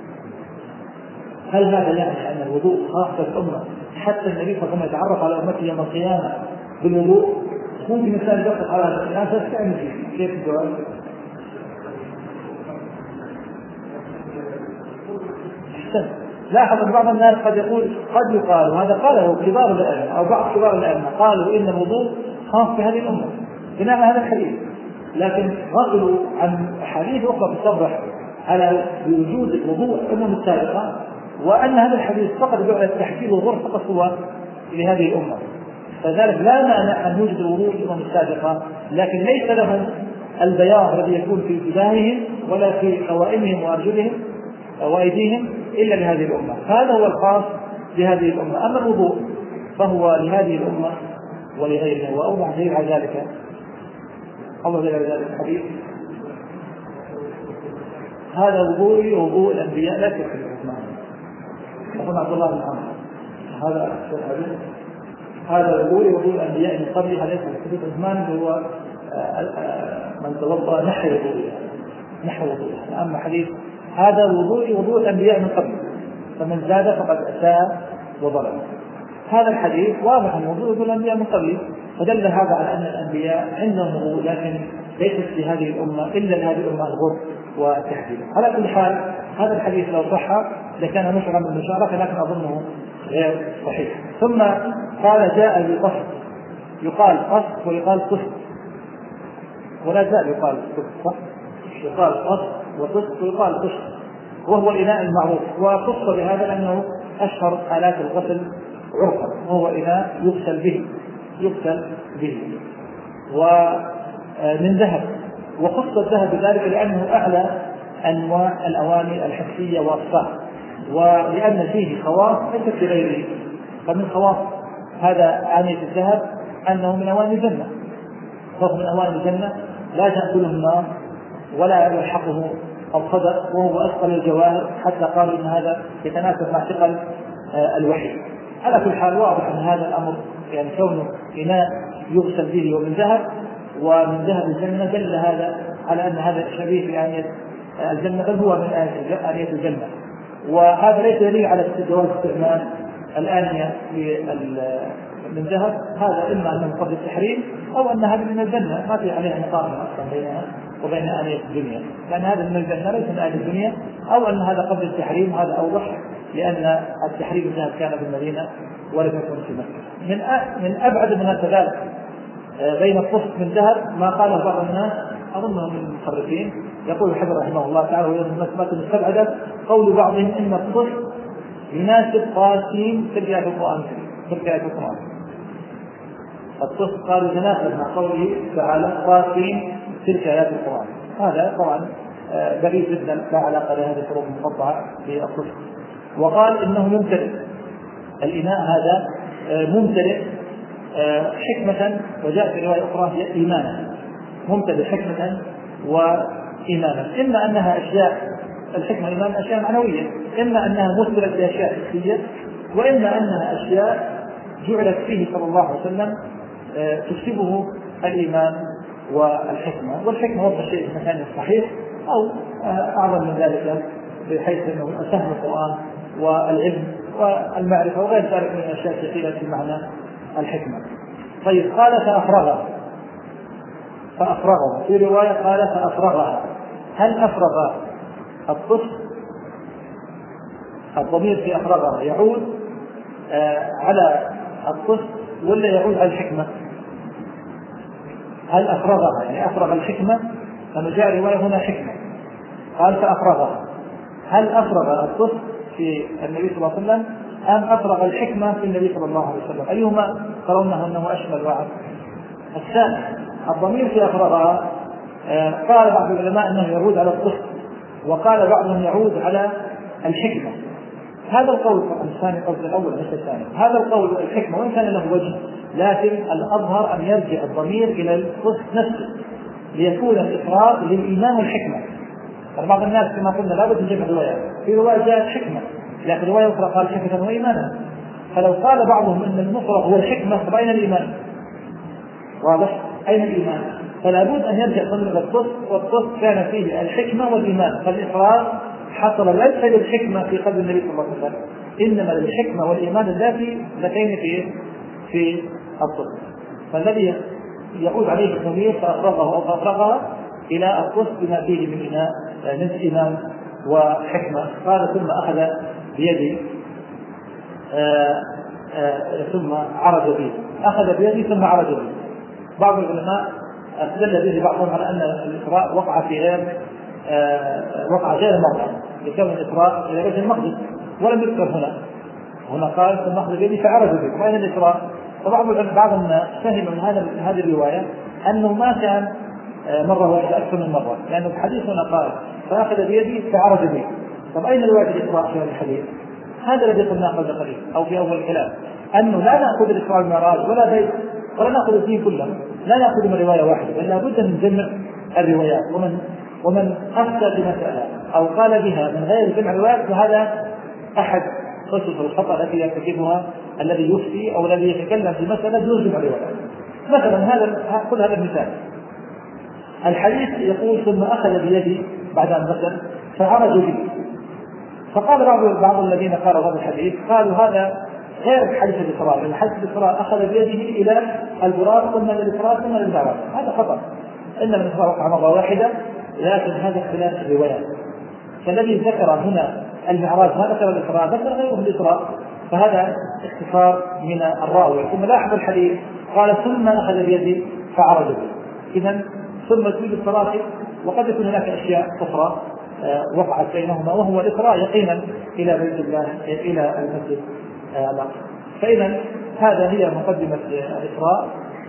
هل هذا يعني أن الوضوء خاص بالأمة حتى النبي صلى الله عليه وسلم يتعرف على أمته يوم القيامة بالوضوء؟ ممكن مثال يدقق على هذا الكلام فاستعمل فيه. كيف الجواب؟ لاحظ أن بعض الناس قد يقول قد يقال، وهذا قاله كبار الأئمة أو بعض كبار الأئمة قالوا إن الوضوء خاص بهذه الأمة بناء على هذا الحديث، لكن غفلوا عن أحاديث أخرى تصرح على وجود الوضوء الأمم السابقة، وأن هذا الحديث فقط جعل التحديد والغرف فقط هو لهذه الأمة، فذلك لا مانع أن يوجد الوضوء الأمم السابقة، لكن ليس لهم البياض الذي يكون في جباههم ولا في قوائمهم وأرجلهم وأيديهم إلا لهذه الأمة، هذا هو الخاص بهذه الأمة. أما الوضوء فهو لهذه الأمة ولغيرها. وأوضح دليل على ذلك أوضح دليل على ذلك الحديث هذا وضوء وضوء الأنبياء لا تكفي العثمان. يقول عبد الله بن عمرو هذا الحديث هذا وضوء وضوء الأنبياء من قبل حديث الحديث عثمان هو من توضأ نحو وضوءه نحو وضوءه. أما حديث هذا وضوء وضوء الأنبياء من قبل فمن زاد فقد أساء وظلم. هذا الحديث واضح أن وضوء وضوء الأنبياء من قبل، فدل هذا على أن الأنبياء عندهم وضوء، لكن ليست لهذه الأمة إلا لهذه الأمة الغرب والتحديد. على كل حال هذا الحديث لو صح لكان مشرعا بالمشاركة، لكن أظنه غير صحيح. ثم قال جاء بقصد، يقال قصد ويقال قصد ولا زال يقال قصد، يقال قصد وقصد ويقال قصد، وهو الإناء المعروف، وقصد بهذا لأنه أشهر آلات الغسل عرفا، وهو إناء يغسل به يغسل به ومن ذهب، وقصد الذهب بذلك لأنه أعلى أنواع الأواني الحسية والصاع، ولأن فيه خواص ليست بغيره. فمن خواص هذا آنية الذهب أنه من أواني الجنة، فهو من أواني الجنة لا تأكله النار ولا يلحقه الصدق، وهو أثقل الجواهر، حتى قالوا إن هذا يتناسب مع ثقل الوحي. على كل حال واضح أن هذا الأمر يعني كونه إناء يغسل به ومن ذهب ومن ذهب الجنة دل هذا على أن هذا شبيه بآنية الجنة، بل هو من آنية الجنة. وهذا ليس دليل على جواز استعمال الآنية من ذهب، هذا إما أنه قبل التحريم أو أن هذا من الجنة، ما في عليها مقارنة أصلا بينها وبين آنية الدنيا، لأن هذا من الجنة ليس من آنية الدنيا، أو أن هذا قبل التحريم، وهذا أوضح لأن التحريم الذهب كان في المدينة ولم يكن في مكة. من من أبعد المناسبات بين الطست من ذهب ما قاله بعض الناس أظنهم من المخرجين، يقول الحجر رحمه الله تعالى وهي من المناسبات المستبعدة قول بعضهم إن الطست يناسب قاسين في آية القرآن في آية القرآن. الطست قالوا يتناسب مع قوله تعالى قاسين تلك آيات القرآن. هذا طبعا بعيد جدا، لا علاقة لهذه الفروق المقطعة في الطست. وقال إنه ممتلئ الإناء هذا ممتلئ حكمة، وجاء في رواية أخرى إيمانا، ممتلئ حكمة وإيمانا. إما أنها أشياء الحكمة إيمان أشياء معنوية، إما أنها مثلت بأشياء حسية، وإما أنها أشياء جعلت فيه صلى الله عليه وسلم تكسبه الإيمان والحكمة. والحكمة وضع شيء في مكانه الصحيح أو أعظم من ذلك، بحيث أنه فهم القرآن والعلم والمعرفة وغير ذلك من الأشياء كثيرة في معنى الحكمة. طيب قال فأفرغها، فأفرغها في رواية قال فأفرغها. هل أفرغ الطفل الضمير في أفرغها يعود آه على الطفل ولا يعود على الحكمة؟ هل أفرغها يعني أفرغ الحكمة؟ لما جاء رواية هنا حكمة قال فأفرغها، هل أفرغ الطفل في النبي صلى الله عليه وسلم أم أفرغ الحكمة في النبي صلى الله عليه وسلم؟ أيهما ترونه أنه أشمل وعد؟ الثاني الضمير في أفرغها آه قال بعض العلماء أنه يعود على الطفل، وقال بعضهم يعود على الحكمة. هذا القول الثاني قول الأول ليس الثاني، هذا القول الحكمة وإن كان له وجه، لكن الأظهر أن يرجع الضمير إلى الطفل نفسه ليكون الإفراغ للإيمان والحكمة. بعض الناس كما قلنا لابد من جمع روايات، في رواية جاءت حكمة لكن رواية أخرى قال حكمة وإيمانا، فلو قال بعضهم أن المفرغ هو الحكمة فأين الإيمان؟ واضح؟ أين الإيمان؟ فلا بد أن يرجع الضمير إلى الطفل، والطفل كان فيه الحكمة والإيمان، فالإفراغ حصل ليس للحكمة في قلب النبي صلى الله عليه وسلم، إنما للحكمة والإيمان اللاتي لتين في في الطفل. فالذي يعود عليه الضمير فأفرغه أو فأفرغها إلى الطفل بما فيه من إناء من إيمان وحكمة. قال ثم أخذ بيدي آآ آآ ثم عرج بي، أخذ بيدي ثم عرج بي. بعض العلماء استدل به بعضهم على أن الإسراء وقع في غير وقع غير مرة لكون الإسراء إلى بيت المقدس ولم يذكر هنا، هنا قال ثم أخذ بيدي فعرج بي. وين الإسراء؟ فبعض بعض الناس فهم من هذا هذه الرواية أنه ما كان مرة واحدة أكثر من مرة، لأن الحديث هنا قال فأخذ بيدي فعرج بي. طب أين رواية الإسراء في هذا الحديث؟ هذا الذي قلنا قبل قليل أو في أول الكلام، أنه لا نأخذ الإسراء والمعراج ولا بيت ولا نأخذ الدين كله، لا نأخذ من رواية واحدة، بل لابد من جمع الروايات. ومن ومن أفتى بمسألة أو قال بها من غير جمع الروايات فهذا أحد قصص الخطأ التي يرتكبها الذي يفتي أو الذي يتكلم في مسألة دون جمع الروايات. مثلا هذا كل هذا المثال، الحديث يقول ثم أخذ بيدي بعد أن غسل فعرج بي. فقال بعض بعض الذين قالوا هذا الحديث قالوا هذا غير حديث الإسراء، لأن حديث الإسراء أخذ بيده إلى البراق ثم للإسراء ثم للمعراج، هذا خطأ. إنما الإسراء وقع مرة واحدة، لكن هذا اختلاف الروايات. فالذي ذكر هنا المعراج ما ذكر الإسراء، ذكر غيره الإسراء، فهذا اختصار من الراوي. ثم لاحظ الحديث قال ثم أخذ بيدي فعرج بي، إذن ثم تريد الصلاة، وقد يكون هناك أشياء أخرى وقعت بينهما وهو الإسراء يقينا إلى بيت الله إلى المسجد الأقصى. فإذا هذا هي مقدمة الإسراء،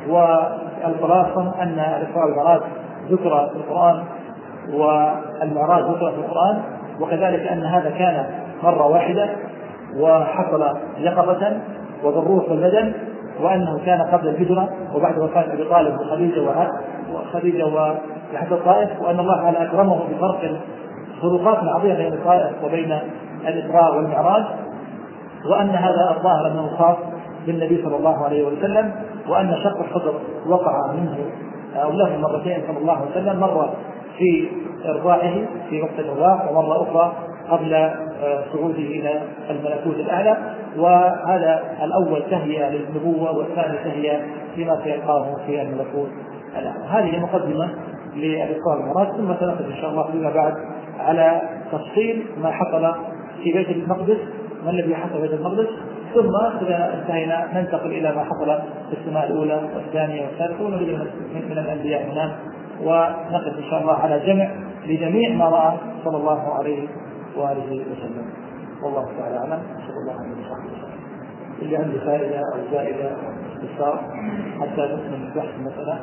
والخلاصة أن الإسراء والمعراج ذكر في القرآن والمعراج ذكر في القرآن، وكذلك أن هذا كان مرة واحدة وحصل يقظة وبالروح والبدن، وأنه كان قبل الهجرة وبعد وفاة أبي طالب وخديجة وخديجة ولحد الطائف، وأن الله تعالى أكرمه بفرق خروقات عظيمة بين الطائف وبين الإسراء والمعراج، وأن هذا الظاهر أنه خاص بالنبي صلى الله عليه وسلم، وأن شق الصدر وقع منه أو له مرتين صلى الله عليه وسلم، مرة في إرضاعه في وقت الإرضاع ومرة أخرى قبل صعوده إلى الملكوت الأعلى، وهذا الأول تهيئة للنبوة والثاني تهيئة لما سيلقاه في الملكوت الأعلى. هذه مقدمة للإسراء والمعراج، ثم سنأخذ إن شاء الله فيما بعد على تفصيل ما حصل في بيت المقدس، ما الذي حصل في بيت المقدس، ثم إذا انتهينا ننتقل إلى ما حصل في السماء الأولى والثانية والثالثة ونبدأ من الأنبياء هنا، ونقف إن شاء الله على جمع لجميع ما رأى صلى الله عليه وآله وسلم. والله تعالى أعلم. صلى الله عليه وسلم. اللي عنده فائدة أو زائدة أو استفسار حتى نكمل بحث المسألة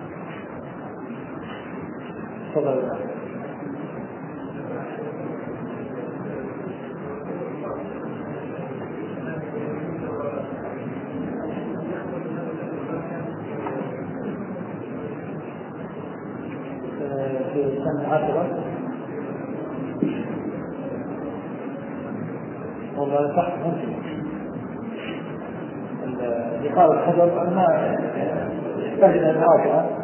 تفضل. في السنة العاشرة والله صح ممكن لقاء الحجر ما يحتاج إلى مراجعة